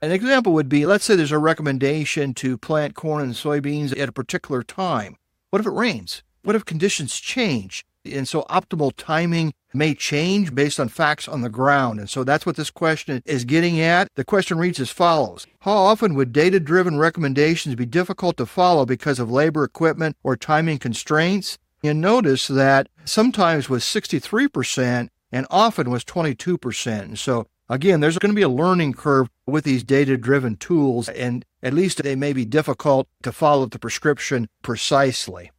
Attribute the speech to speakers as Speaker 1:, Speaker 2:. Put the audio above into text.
Speaker 1: An example would be, let's say there's a recommendation to plant corn and soybeans at a particular time. What if it rains? What if conditions change? And so optimal timing may change based on facts on the ground. And so that's what this question is getting at. The question reads as follows. How often would data-driven recommendations be difficult to follow because of labor, equipment, or timing constraints? And notice that sometimes was 63% and often was 22%. And so again, there's going to be a learning curve with these data-driven tools, and at least they may be difficult to follow the prescription precisely.